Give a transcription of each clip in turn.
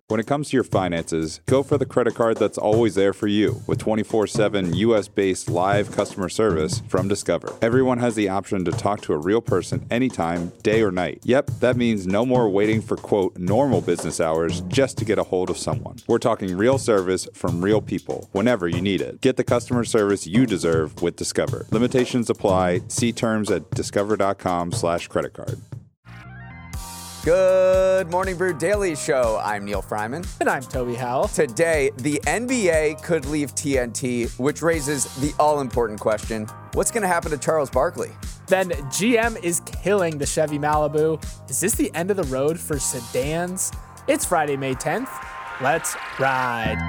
When it comes to your finances, go for the credit card that's always there for you with 24/7 US-based live customer service from Discover. Everyone has the option to talk to a real person anytime, day or night. Yep, that means no more waiting for, quote, normal business hours just to get a hold of someone. We're talking real service from real people whenever you need it. Get the customer service you deserve with Discover. Limitations apply. See terms at discover.com/creditcard. Good Morning Brew Daily Show. I'm Neil Fryman. And I'm Toby Howell. Today, the NBA could leave TNT, which raises the all-important question, what's going to happen to Charles Barkley? Then GM is killing the Chevy Malibu. Is this the end of the road for sedans? It's Friday, May 10th. Let's ride.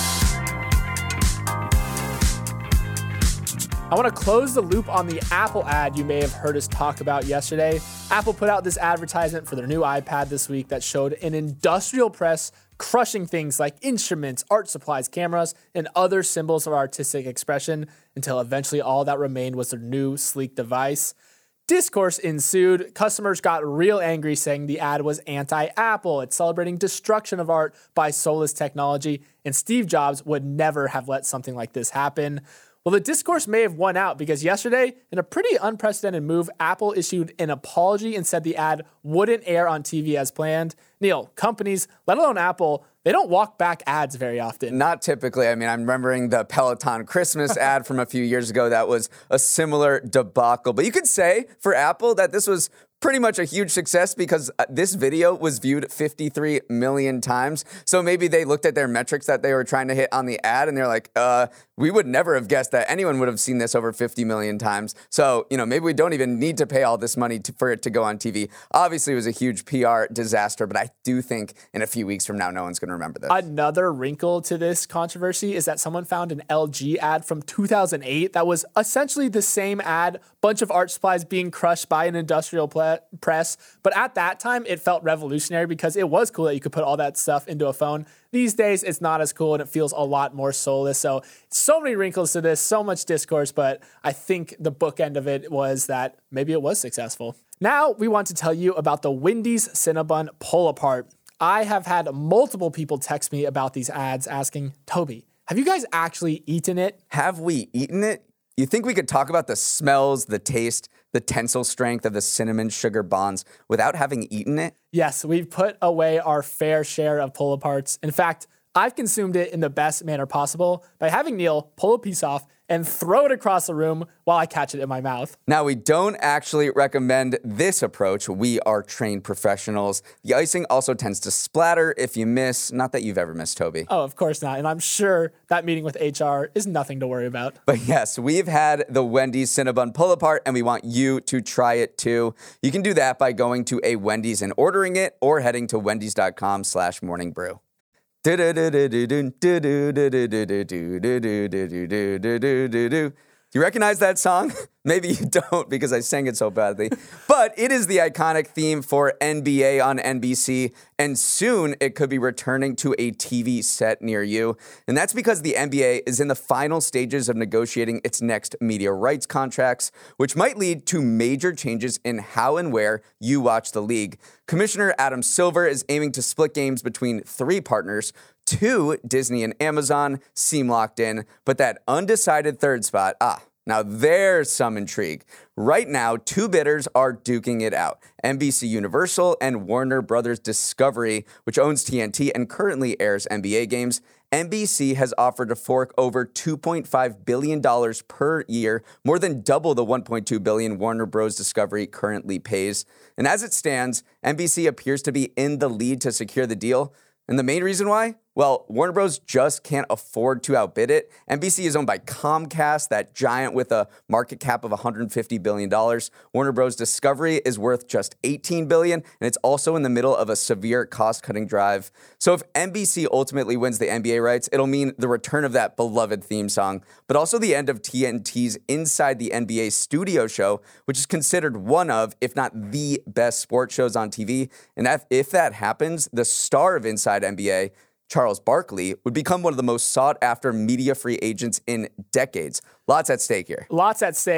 I want to close the loop on the Apple ad you may have heard us talk about yesterday. Apple put out this advertisement for their new iPad this week that showed an industrial press crushing things like instruments, art supplies, cameras, and other symbols of artistic expression until eventually all that remained was their new sleek device. Discourse ensued. Customers got real angry saying the ad was anti-Apple. It's celebrating destruction of art by soulless technology, and Steve Jobs would never have let something like this happen. Well, the discourse may have won out because yesterday, in a pretty unprecedented move, Apple issued an apology and said the ad wouldn't air on TV as planned. Neil, companies, let alone Apple, they don't walk back ads very often. Not typically. I mean, I'm remembering the Peloton Christmas ad from a few years ago that was a similar debacle. But you could say for Apple that this was pretty much a huge success because this video was viewed 53 million times. So maybe they looked at their metrics that they were trying to hit on the ad and they're like, we would never have guessed that anyone would have seen this over 50 million times. So, maybe we don't even need to pay all this money for it to go on TV. Obviously, it was a huge PR disaster, but I do think in a few weeks from now, no one's going to remember this. Another wrinkle to this controversy is that someone found an LG ad from 2008 that was essentially the same ad, bunch of art supplies being crushed by an industrial press. But at that time, it felt revolutionary because it was cool that you could put all that stuff into a phone. These days, it's not as cool and it feels a lot more soulless. So many wrinkles to this, so much discourse, but I think the bookend of it was that maybe it was successful. Now we want to tell you about the Wendy's Cinnabon Pull-Apart. I have had multiple people text me about these ads asking, Toby, have you guys actually eaten it? Have we eaten it? You think we could talk about the smells, the taste, the tensile strength of the cinnamon sugar bonds without having eaten it? Yes, we've put away our fair share of pull-aparts. In fact, I've consumed it in the best manner possible by having Neil pull a piece off and throw it across the room while I catch it in my mouth. Now, we don't actually recommend this approach. We are trained professionals. The icing also tends to splatter if you miss. Not that you've ever missed, Toby. Oh, of course not. And I'm sure that meeting with HR is nothing to worry about. But yes, we've had the Wendy's Cinnabon Pull-Apart, and we want you to try it too. You can do that by going to a Wendy's and ordering it or heading to wendys.com/morningbrew. Do you recognize that song? Maybe you don't because I sang it so badly. But it is the iconic theme for NBA on NBC, and soon it could be returning to a TV set near you. And that's because the NBA is in the final stages of negotiating its next media rights contracts, which might lead to major changes in how and where you watch the league. Commissioner Adam Silver is aiming to split games between 3 partners. 2, Disney and Amazon, seem locked in, but that undecided third spot, now there's some intrigue. Right now, 2 bidders are duking it out. NBC Universal and Warner Brothers Discovery, which owns TNT and currently airs NBA games. NBC has offered to fork over $2.5 billion per year, more than double the $1.2 billion Warner Bros. Discovery currently pays. And as it stands, NBC appears to be in the lead to secure the deal. And the main reason why? Well, Warner Bros. Just can't afford to outbid it. NBC is owned by Comcast, that giant with a market cap of $150 billion. Warner Bros. Discovery is worth just $18 billion, and it's also in the middle of a severe cost-cutting drive. So if NBC ultimately wins the NBA rights, it'll mean the return of that beloved theme song, but also the end of TNT's Inside the NBA studio show, which is considered one of, if not the best sports shows on TV. And if that happens, the star of Inside NBA, Charles Barkley, would become one of the most sought-after media free agents in decades. Lots at stake here. Lots at stake.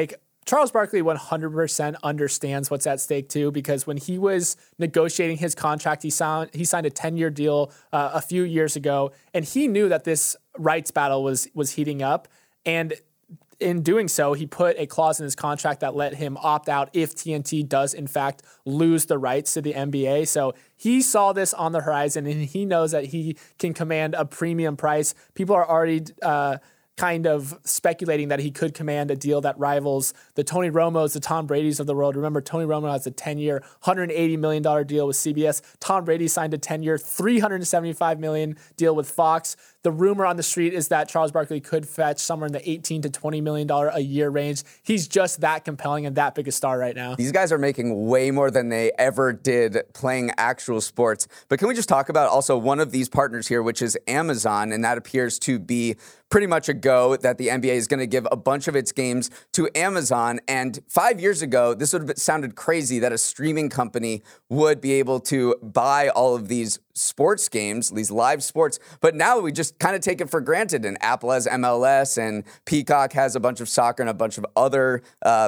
Charles Barkley 100% understands what's at stake too, because when he was negotiating his contract, he signed a 10-year deal a few years ago, and he knew that this rights battle was heating up. And in doing so, he put a clause in his contract that let him opt out if TNT does, in fact, lose the rights to the NBA. So he saw this on the horizon, and he knows that he can command a premium price. People are already kind of speculating that he could command a deal that rivals the Tony Romos, the Tom Brady's of the world. Remember, Tony Romo has a 10-year, $180 million deal with CBS. Tom Brady signed a 10-year, $375 million deal with Fox. The rumor on the street is that Charles Barkley could fetch somewhere in the $18 to $20 million a year range. He's just that compelling and that big a star right now. These guys are making way more than they ever did playing actual sports. But can we just talk about also one of these partners here, which is Amazon, and that appears to be pretty much a go that the NBA is going to give a bunch of its games to Amazon. And 5 years ago, this would have sounded crazy that a streaming company would be able to buy all of these sports games, these live sports. But now we just kind of take it for granted. And Apple has MLS, and Peacock has a bunch of soccer and a bunch of other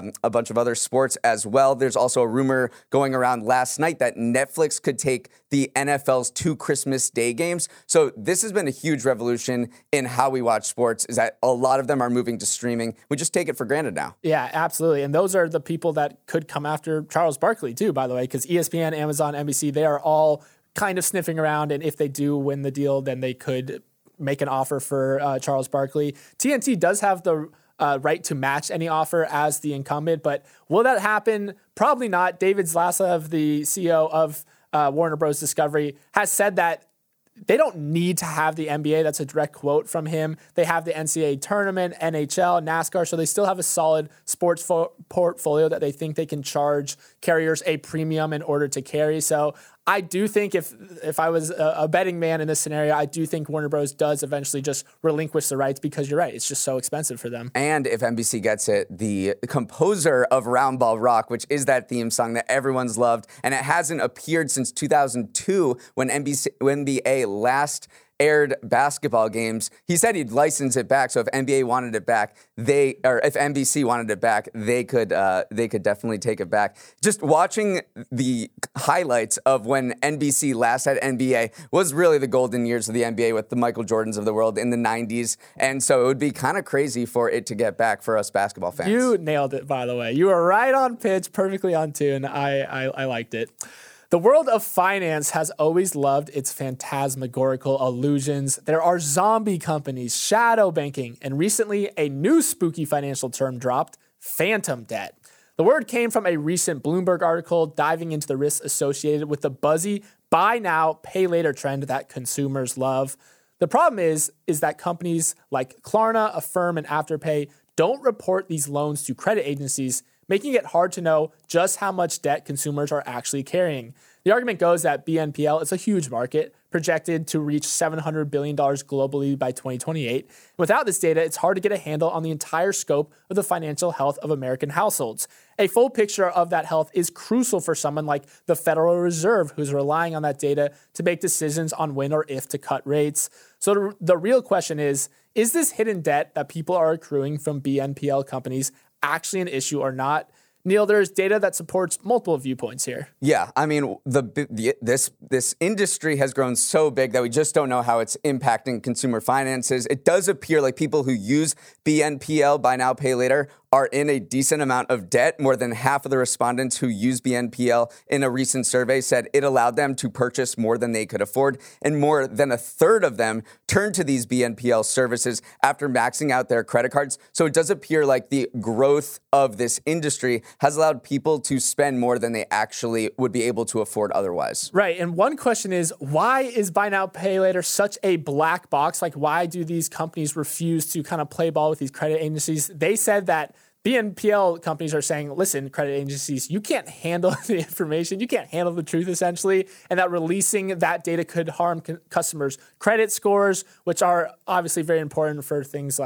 sports as well. There's also a rumor going around last night that Netflix could take the NFL's 2 Christmas Day games. So this has been a huge revolution in how we watch sports, is that a lot of them are moving to streaming. We just take it for granted now. Yeah, absolutely. And those are the people that could come after Charles Barkley too, by the way, because ESPN, Amazon, NBC, they are all kind of sniffing around. And if they do win the deal, then they could make an offer for Charles Barkley. TNT does have the right to match any offer as the incumbent, but will that happen? Probably not. David Zaslav, the CEO of Warner Bros. Discovery, has said that they don't need to have the NBA. That's a direct quote from him. They have the NCAA tournament, NHL, NASCAR, so they still have a solid sports portfolio that they think they can charge carriers a premium in order to carry. So I do think if I was a betting man in this scenario, I do think Warner Bros. Does eventually just relinquish the rights, because you're right, it's just so expensive for them. And if NBC gets it, the composer of Round Ball Rock, which is that theme song that everyone's loved, and it hasn't appeared since 2002 when NBA last aired basketball games. He said he'd license it back, so if NBA wanted it back, if NBC wanted it back, they could definitely take it back. Just watching the highlights of when NBC last had NBA was really the golden years of the NBA with the Michael Jordans of the world in the 90s, and so it would be kind of crazy for it to get back for us basketball fans. You nailed it, by the way. You were right on pitch, perfectly on tune. I liked it. The world of finance has always loved its phantasmagorical illusions. There are zombie companies, shadow banking, and recently a new spooky financial term dropped, phantom debt. The word came from a recent Bloomberg article diving into the risks associated with the buzzy buy now, pay later trend that consumers love. The problem is that companies like Klarna, Affirm, and Afterpay don't report these loans to credit agencies, making it hard to know just how much debt consumers are actually carrying. The argument goes that BNPL is a huge market, projected to reach $700 billion globally by 2028. Without this data, it's hard to get a handle on the entire scope of the financial health of American households. A full picture of that health is crucial for someone like the Federal Reserve, who's relying on that data to make decisions on when or if to cut rates. So the real question is this hidden debt that people are accruing from BNPL companies actually an issue or not? Neil, there's data that supports multiple viewpoints here. Yeah, I mean, this industry has grown so big that we just don't know how it's impacting consumer finances. It does appear like people who use BNPL, buy now, pay later, are in a decent amount of debt. More than half of the respondents who use BNPL in a recent survey said it allowed them to purchase more than they could afford. And more than a third of them turned to these BNPL services after maxing out their credit cards. So it does appear like the growth of this industry has allowed people to spend more than they actually would be able to afford otherwise. Right. And one question is, why is buy now, pay later such a black box? Like, why do these companies refuse to kind of play ball with these credit agencies? They said that BNPL companies are saying, listen, credit agencies, you can't handle the information. You can't handle the truth, essentially, and that releasing that data could harm customers' credit scores, which are obviously very important for things like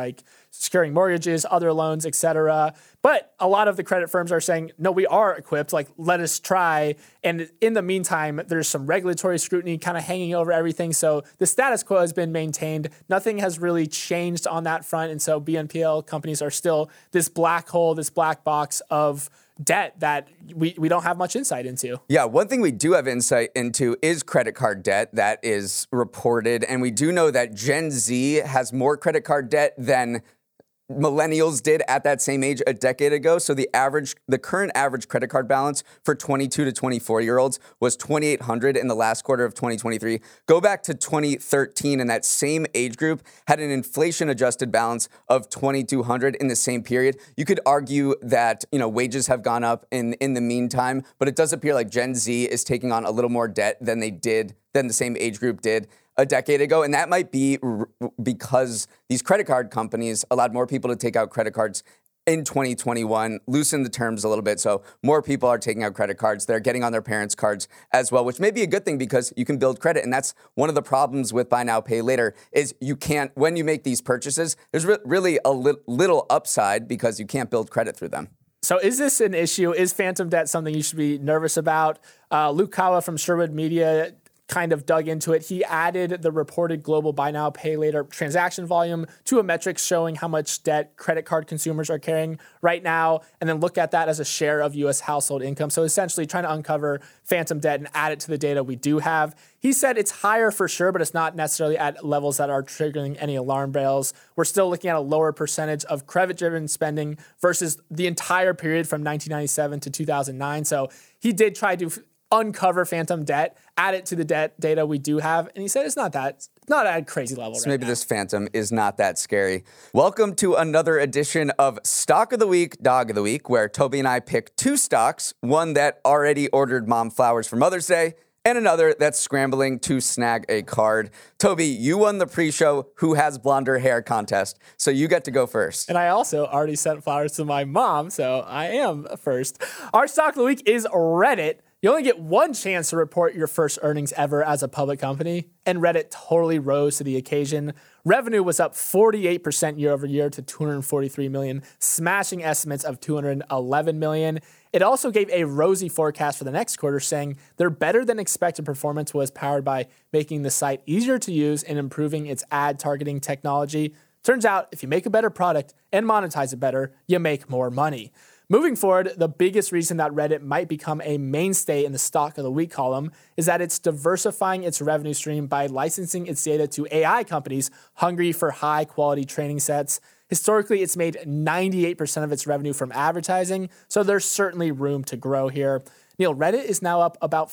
securing mortgages, other loans, etc. But a lot of the credit firms are saying, no, we are equipped. Like, let us try. And in the meantime, there's some regulatory scrutiny kind of hanging over everything. So the status quo has been maintained. Nothing has really changed on that front. And so BNPL companies are still this black hole, this black box of debt that we don't have much insight into. Yeah, one thing we do have insight into is credit card debt that is reported. And we do know that Gen Z has more credit card debt than millennials did at that same age a decade ago. So the current average credit card balance for 22 to 24-year-olds was $2,800 in the last quarter of 2023. Go back to 2013, and that same age group had an inflation-adjusted balance of $2,200 in the same period. You could argue that, wages have gone up in the meantime, but it does appear like Gen Z is taking on a little more debt than the same age group did a decade ago. And that might be because these credit card companies allowed more people to take out credit cards in 2021, loosened the terms a little bit. So more people are taking out credit cards. They're getting on their parents' cards as well, which may be a good thing because you can build credit. And that's one of the problems with buy now, pay later is you can't, when you make these purchases, there's really a little upside because you can't build credit through them. So is this an issue? Is phantom debt something you should be nervous about? Luke Kawa from Sherwood Media kind of dug into it. He added the reported global buy now, pay later transaction volume to a metric showing how much debt credit card consumers are carrying right now, and then look at that as a share of U.S. household income. So essentially trying to uncover phantom debt and add it to the data we do have. He said it's higher for sure, but it's not necessarily at levels that are triggering any alarm bells. We're still looking at a lower percentage of credit-driven spending versus the entire period from 1997 to 2009. So he did try to uncover phantom debt, add it to the debt data we do have. And he said it's not at a crazy level so right maybe now. This phantom is not that scary. Welcome to another edition of Stock of the Week, Dog of the Week, where Toby and I pick two stocks, one that already ordered mom flowers for Mother's Day, and another that's scrambling to snag a card. Toby, you won the pre-show Who Has Blonder Hair contest, so you get to go first. And I also already sent flowers to my mom, so I am first. Our stock of the week is Reddit. You only get one chance to report your first earnings ever as a public company, and Reddit totally rose to the occasion. Revenue was up 48% year over year to $243 million, smashing estimates of $211 million. It also gave a rosy forecast for the next quarter, saying their better than expected performance was powered by making the site easier to use and improving its ad targeting technology. Turns out, if you make a better product and monetize it better, you make more money. Moving forward, the biggest reason that Reddit might become a mainstay in the Stock of the Week column is that it's diversifying its revenue stream by licensing its data to AI companies hungry for high-quality training sets. Historically, it's made 98% of its revenue from advertising, so there's certainly room to grow here. Neil, Reddit is now up about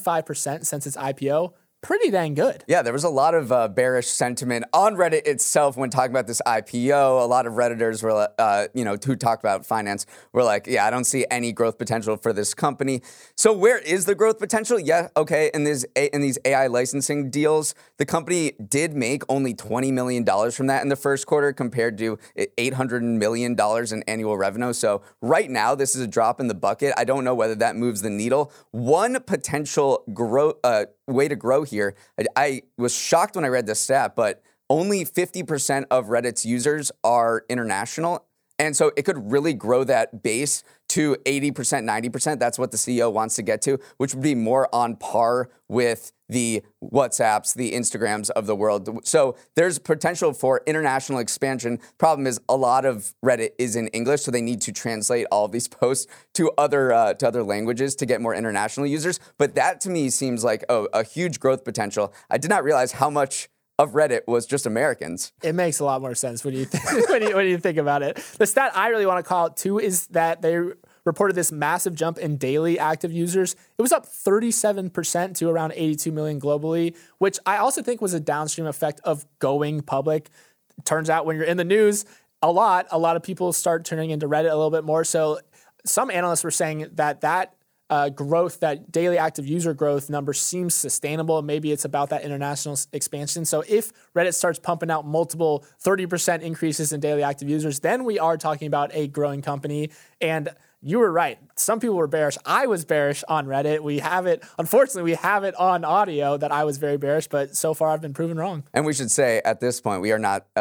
45% since its IPO. Pretty dang good. Yeah, there was a lot of bearish sentiment on Reddit itself when talking about this IPO. A lot of Redditors were, who talked about finance were like, yeah, I don't see any growth potential for this company. So where is the growth potential? Yeah, okay, in these AI licensing deals, the company did make only $20 million from that in the first quarter compared to $800 million in annual revenue. So right now, this is a drop in the bucket. I don't know whether that moves the needle. One potential way to grow here. I was shocked when I read this stat, but only 50% of Reddit's users are international. And so it could really grow that base to 80%, 90%. That's what the CEO wants to get to, which would be more on par with the WhatsApps, the Instagrams of the world. So there's potential for international expansion. Problem is a lot of Reddit is in English, so they need to translate all of these posts to other languages to get more international users. But that to me seems like a huge growth potential. I did not realize how much of Reddit was just Americans. It makes a lot more sense when you think about it. The stat I really want to call out too is that they reported this massive jump in daily active users. It was up 37% to around 82 million globally, which I also think was a downstream effect of going public. Turns out when you're in the news a lot of people start turning into Reddit a little bit more. So some analysts were saying that growth, that daily active user growth number seems sustainable. Maybe it's about that international expansion. So if Reddit starts pumping out multiple 30% increases in daily active users, then we are talking about a growing company. And you were right. Some people were bearish. I was bearish on Reddit. Unfortunately, we have it on audio that I was very bearish, but so far I've been proven wrong. And we should say at this point, we are not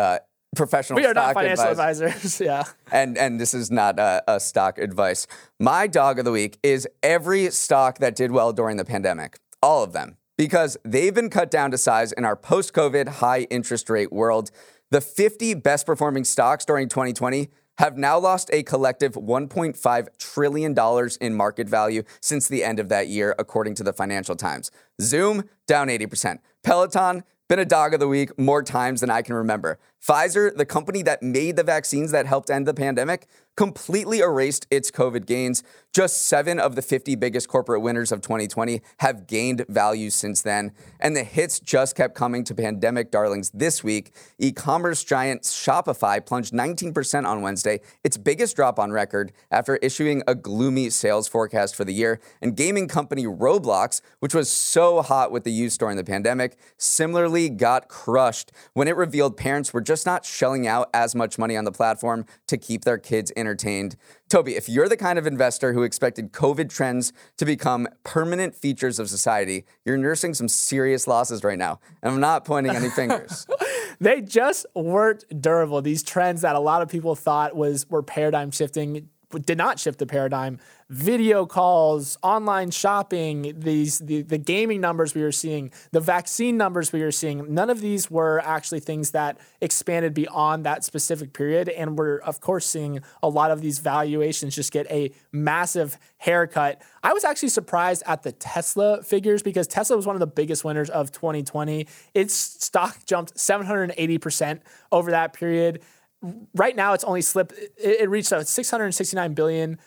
professional We are stock not financial advisor. advisors. Yeah. And this is not a stock advice. My dog of the week is every stock that did well during the pandemic. All of them. Because they've been cut down to size in our post-COVID high interest rate world. The 50 best performing stocks during 2020 have now lost a collective $1.5 trillion in market value since the end of that year, according to the Financial Times. Zoom, down 80%. Peloton, been a dog of the week more times than I can remember. Pfizer, the company that made the vaccines that helped end the pandemic, completely erased its COVID gains. Just 7 of the 50 biggest corporate winners of 2020 have gained value since then. And the hits just kept coming to pandemic darlings this week. E-commerce giant Shopify plunged 19% on Wednesday, its biggest drop on record, after issuing a gloomy sales forecast for the year. And gaming company Roblox, which was so hot with the use during the pandemic, similarly got crushed when it revealed parents were just not shelling out as much money on the platform to keep their kids entertained. Toby, if you're the kind of investor who expected COVID trends to become permanent features of society, you're nursing some serious losses right now. And I'm not pointing any fingers. They just weren't durable. These trends that a lot of people thought were paradigm shifting did not shift the paradigm. Video calls, online shopping, the gaming numbers we were seeing, the vaccine numbers we were seeing, none of these were actually things that expanded beyond that specific period. And we're, of course, seeing a lot of these valuations just get a massive haircut. I was actually surprised at the Tesla figures because Tesla was one of the biggest winners of 2020. Its stock jumped 780% over that period. Right now, it's only slipped. It reached a $669 billion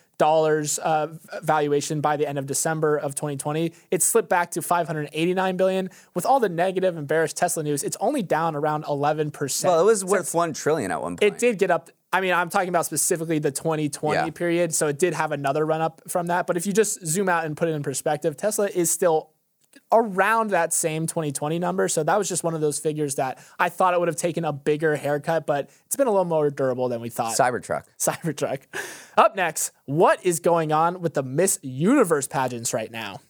valuation by the end of December of 2020. It slipped back to $589 billion. With all the negative and bearish Tesla news, it's only down around 11%. Well, it was worth $1 trillion at one point. It did get up. I mean, I'm talking about specifically the 2020 period, so it did have another run up from that. But if you just zoom out and put it in perspective, Tesla is still around that same 2020 number. So that was just one of those figures that I thought it would have taken a bigger haircut, but it's been a little more durable than we thought. Cybertruck. Up next, what is going on with the Miss Universe pageants right now?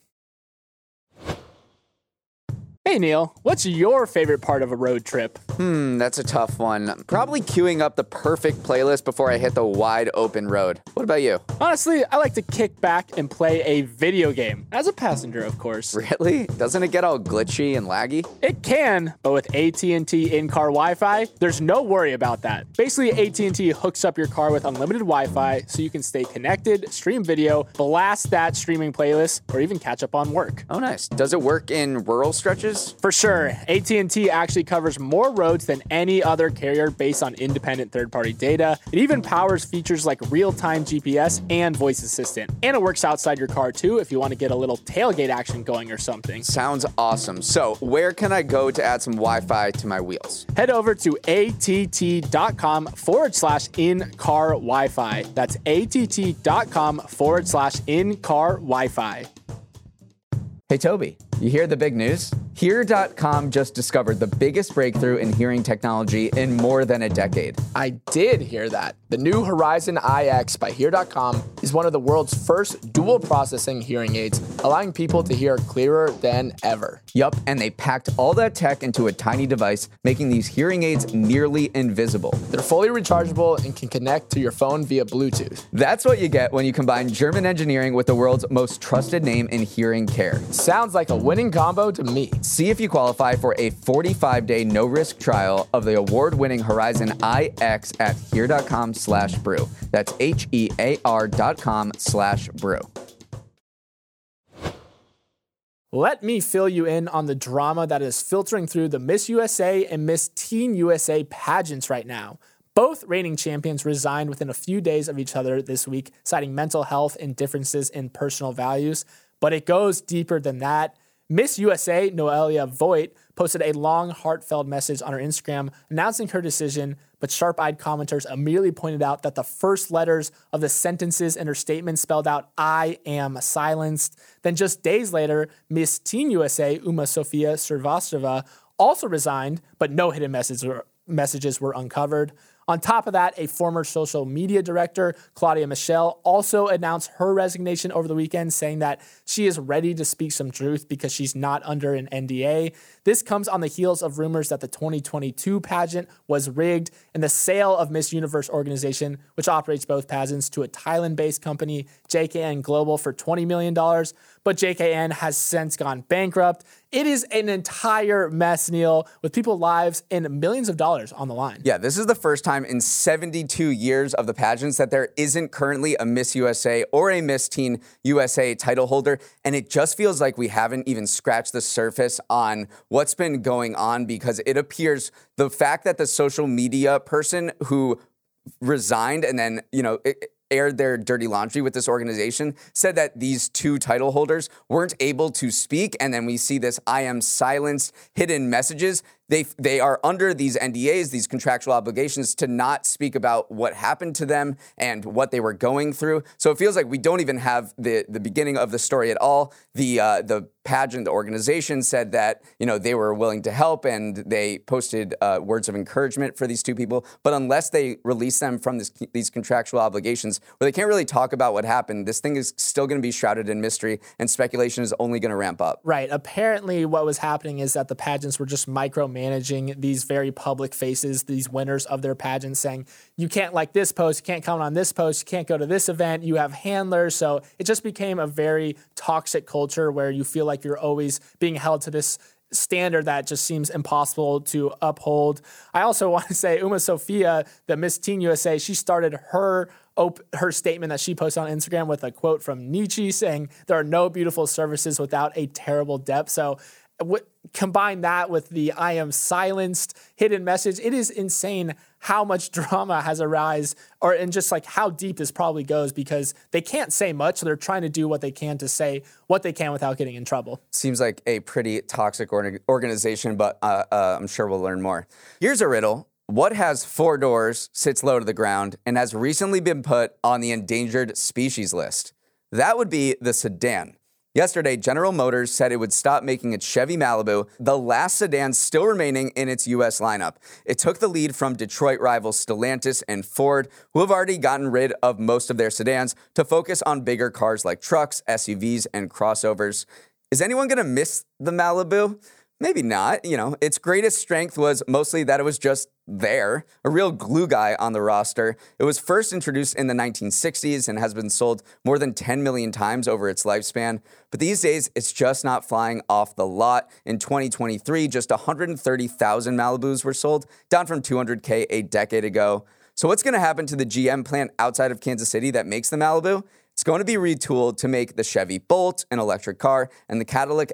Hey, Neil, what's your favorite part of a road trip? That's a tough one. Probably queuing up the perfect playlist before I hit the wide open road. What about you? Honestly, I like to kick back and play a video game. As a passenger, of course. Really? Doesn't it get all glitchy and laggy? It can, but with AT&T in-car Wi-Fi, there's no worry about that. Basically, AT&T hooks up your car with unlimited Wi-Fi so you can stay connected, stream video, blast that streaming playlist, or even catch up on work. Oh, nice. Does it work in rural stretches? For sure. AT&T actually covers more roads than any other carrier based on independent third-party data. It even powers features like real-time GPS and voice assistant. And it works outside your car too if you want to get a little tailgate action going or something. Sounds awesome. So where can I go to add some Wi-Fi to my wheels? Head over to att.com/in-car Wi-Fi. That's att.com/in-car Wi-Fi. Hey, Toby, you hear the big news? Here.com just discovered the biggest breakthrough in hearing technology in more than a decade. I did hear that. The new Horizon iX by Here.com is one of the world's first dual processing hearing aids, allowing people to hear clearer than ever. Yup, and they packed all that tech into a tiny device, making these hearing aids nearly invisible. They're fully rechargeable and can connect to your phone via Bluetooth. That's what you get when you combine German engineering with the world's most trusted name in hearing care. Sounds like a winning combo to me. See if you qualify for a 45-day no-risk trial of the award-winning Horizon iX at here.com/brew. That's HEAR.com/brew. Let me fill you in on the drama that is filtering through the Miss USA and Miss Teen USA pageants right now. Both reigning champions resigned within a few days of each other this week, citing mental health and differences in personal values. But it goes deeper than that. Miss USA, Noelia Voigt, posted a long, heartfelt message on her Instagram announcing her decision, but sharp-eyed commenters immediately pointed out that the first letters of the sentences in her statement spelled out, "I am silenced." Then just days later, Miss Teen USA, Uma Sofia Srivastava, also resigned, but no hidden messages were uncovered. On top of that, a former social media director, Claudia Michel, also announced her resignation over the weekend, saying that she is ready to speak some truth because she's not under an NDA. This comes on the heels of rumors that the 2022 pageant was rigged and the sale of Miss Universe organization, which operates both pageants, to a Thailand-based company, JKN Global, for $20 million. But JKN has since gone bankrupt. It is an entire mess, Neil, with people's lives and millions of dollars on the line. Yeah, this is the first time in 72 years of the pageants that there isn't currently a Miss USA or a Miss Teen USA title holder. And it just feels like we haven't even scratched the surface on what's been going on, because it appears the fact that the social media person who resigned and then, aired their dirty laundry with this organization said that these two title holders weren't able to speak. And then we see this I am silenced hidden messages. They are under these NDAs, these contractual obligations, to not speak about what happened to them and what they were going through. So it feels like we don't even have the beginning of the story at all. The pageant, the organization, said that they were willing to help, and they posted words of encouragement for these two people. But unless they release them from these contractual obligations, where they can't really talk about what happened, this thing is still going to be shrouded in mystery, and speculation is only going to ramp up. Right. Apparently, what was happening is that the pageants were just micromanaging these very public faces, these winners of their pageants, saying, you can't like this post, you can't comment on this post, you can't go to this event, you have handlers. So it just became a very toxic culture where you feel like you're always being held to this standard that just seems impossible to uphold. I also want to say Uma Sophia, the Miss Teen USA, she started her statement that she posted on Instagram with a quote from Nietzsche saying, there are no beautiful surfaces without a terrible depth. So combine that with the I am silenced hidden message. It is insane how much drama has arisen, and just like how deep this probably goes, because they can't say much. So they're trying to do what they can to say what they can without getting in trouble. Seems like a pretty toxic organization, but I'm sure we'll learn more. Here's a riddle. What has 4 doors, sits low to the ground, and has recently been put on the endangered species list? That would be the sedan. Yesterday, General Motors said it would stop making its Chevy Malibu, the last sedan still remaining in its U.S. lineup. It took the lead from Detroit rivals Stellantis and Ford, who have already gotten rid of most of their sedans to focus on bigger cars like trucks, SUVs, and crossovers. Is anyone going to miss the Malibu? Maybe not. Its greatest strength was mostly that it was just there, a real glue guy on the roster. It was first introduced in the 1960s and has been sold more than 10 million times over its lifespan. But these days, it's just not flying off the lot. In 2023, just 130,000 Malibus were sold, down from 200K a decade ago. So what's going to happen to the GM plant outside of Kansas City that makes the Malibu? It's going to be retooled to make the Chevy Bolt an electric car and the Cadillac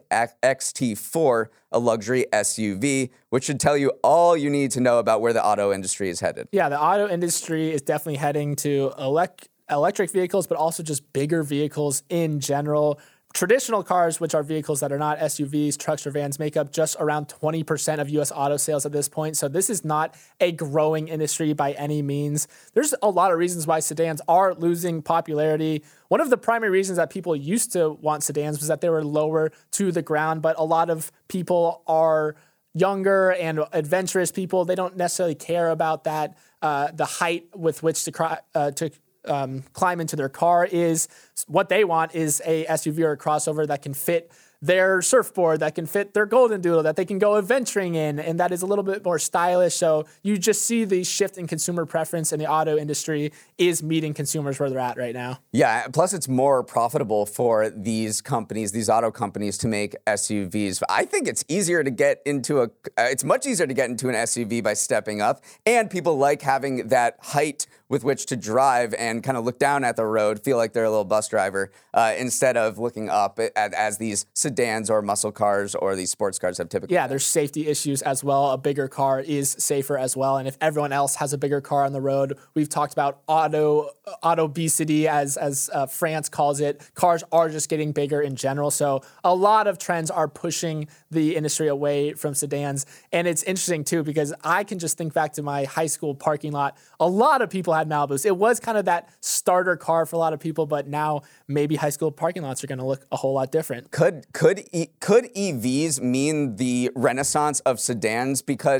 XT4 a luxury SUV, which should tell you all you need to know about where the auto industry is headed. Yeah, the auto industry is definitely heading to electric vehicles, but also just bigger vehicles in general. Traditional cars, which are vehicles that are not SUVs, trucks, or vans, make up just around 20% of U.S. auto sales at this point. So this is not a growing industry by any means. There's a lot of reasons why sedans are losing popularity. One of the primary reasons that people used to want sedans was that they were lower to the ground, but a lot of people are younger and adventurous people. They don't necessarily care about that, the height with which to climb into their car. Is what they want is a SUV or a crossover that can fit their surfboard, that can fit their golden doodle, that they can go adventuring in, and that is a little bit more stylish. So you just see the shift in consumer preference, and the auto industry is meeting consumers where they're at right now. Yeah, plus it's more profitable for these companies, these auto companies, to make SUVs. I think it's easier to get into it's much easier to get into an SUV by stepping up, and people like having that height with which to drive and kind of look down at the road, feel like they're a little bus driver, instead of looking up as these sedans or muscle cars or these sports cars have typically. Yeah, there's safety issues as well. A bigger car is safer as well. And if everyone else has a bigger car on the road, we've talked about auto-obesity, as France calls it. Cars are just getting bigger in general. So a lot of trends are pushing the industry away from sedans. And it's interesting, too, because I can just think back to my high school parking lot. A lot of people had Malibus. It was kind of that starter car for a lot of people, but now maybe high school parking lots are going to look a whole lot different. Could EVs mean the renaissance of sedans? Because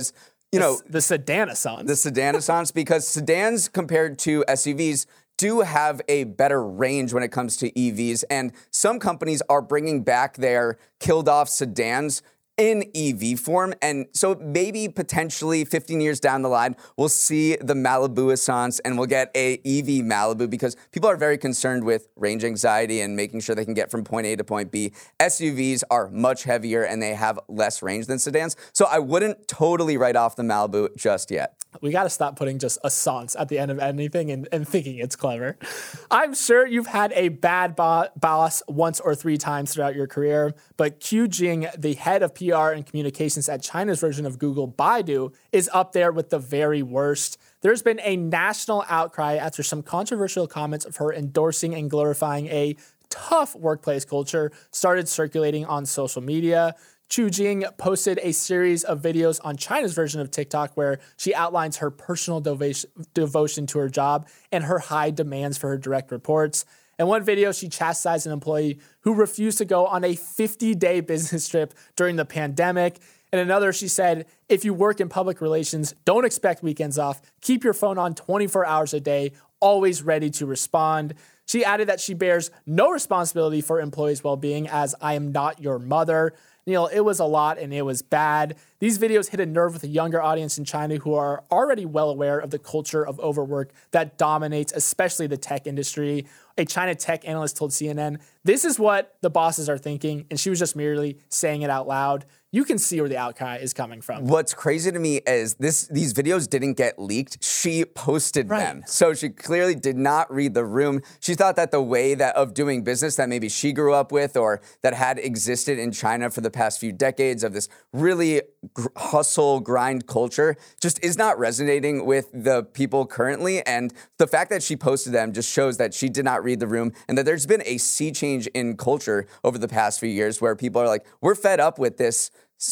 the sedan-essence. The sedan-essence, because sedans compared to SUVs do have a better range when it comes to EVs. And some companies are bringing back their killed-off sedans in EV form. And so maybe potentially 15 years down the line, we'll see the Malibu Essence and we'll get a EV Malibu, because people are very concerned with range anxiety and making sure they can get from point A to point B. SUVs are much heavier and they have less range than sedans. So I wouldn't totally write off the Malibu just yet. We got to stop putting just Essence at the end of anything and thinking it's clever. I'm sure you've had a bad boss once or three times throughout your career, but Qu Jing, the head of PR and communications at China's version of Google, Baidu, is up there with the very worst. There's been a national outcry after some controversial comments of her endorsing and glorifying a tough workplace culture started circulating on social media. Qu Jing posted a series of videos on China's version of TikTok where she outlines her personal devotion to her job and her high demands for her direct reports. In one video, she chastised an employee who refused to go on a 50-day business trip during the pandemic. In another, she said, if you work in public relations, don't expect weekends off. Keep your phone on 24 hours a day, always ready to respond. She added that she bears no responsibility for employees' well-being, as I am not your mother. Neil, it was a lot and it was bad. These videos hit a nerve with a younger audience in China who are already well aware of the culture of overwork that dominates, especially the tech industry. A China tech analyst told CNN, this is what the bosses are thinking, and she was just merely saying it out loud. You can see where the outcry is coming from. What's crazy to me is these videos didn't get leaked. She posted them. So she clearly did not read the room. She thought that the way of doing business that maybe she grew up with or that had existed in China for the past few decades of this really hustle, grind culture just is not resonating with the people currently. And the fact that she posted them just shows that she did not read the room and that there's been a sea change in culture over the past few years where people are like, we're fed up with this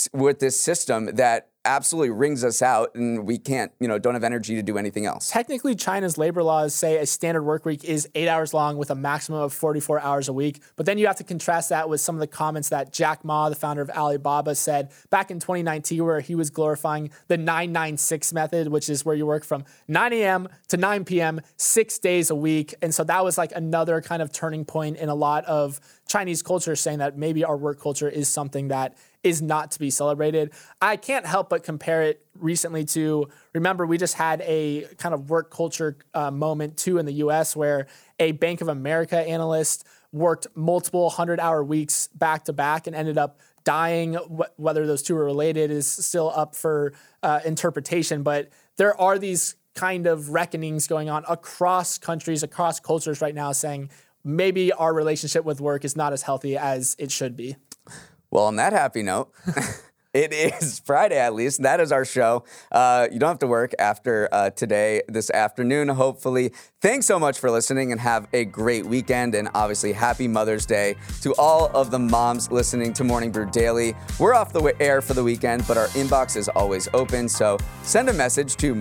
system that absolutely wrings us out and we can't, don't have energy to do anything else. Technically, China's labor laws say a standard work week is 8 hours long with a maximum of 44 hours a week. But then you have to contrast that with some of the comments that Jack Ma, the founder of Alibaba, said back in 2019, where he was glorifying the 996 method, which is where you work from 9 a.m. to 9 p.m., 6 days a week. And so that was like another kind of turning point in a lot of Chinese culture, saying that maybe our work culture is something that is not to be celebrated. I can't help but compare it recently to, remember, we just had a kind of work culture moment too in the US where a Bank of America analyst worked multiple 100-hour weeks back to back and ended up dying. Whether those two are related is still up for interpretation, but there are these kind of reckonings going on across countries, across cultures right now, saying maybe our relationship with work is not as healthy as it should be. Well, on that happy note, it is Friday at least. That is our show. You don't have to work after today, this afternoon, hopefully. Thanks so much for listening and have a great weekend. And obviously, happy Mother's Day to all of the moms listening to Morning Brew Daily. We're off the air for the weekend, but our inbox is always open. So send a message to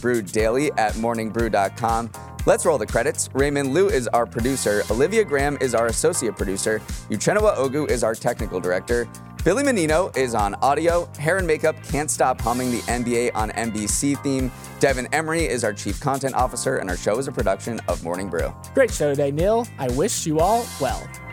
morningbrewdaily@morningbrew.com. Let's roll the credits. Raymond Liu is our producer. Olivia Graham is our associate producer. Uchenna Ogu is our technical director. Billy Menino is on audio. Hair and Makeup Can't Stop Humming, the NBA on NBC theme. Devin Emery is our chief content officer, and our show is a production of Morning Brew. Great show today, Neil. I wish you all well.